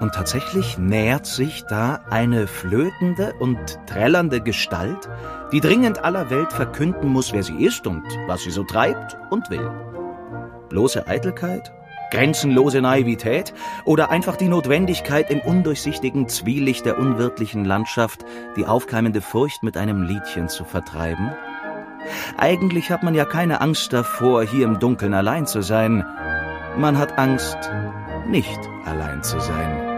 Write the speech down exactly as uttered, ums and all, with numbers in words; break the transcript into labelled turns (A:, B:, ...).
A: Und tatsächlich nähert sich da eine flötende und trällernde Gestalt, die dringend aller Welt verkünden muss, wer sie ist und was sie so treibt und will. Bloße Eitelkeit? Grenzenlose Naivität? Oder einfach die Notwendigkeit, im undurchsichtigen Zwielicht der unwirtlichen Landschaft die aufkeimende Furcht mit einem Liedchen zu vertreiben? Eigentlich hat man ja keine Angst davor, hier im Dunkeln allein zu sein. Man hat Angst, nicht allein zu sein.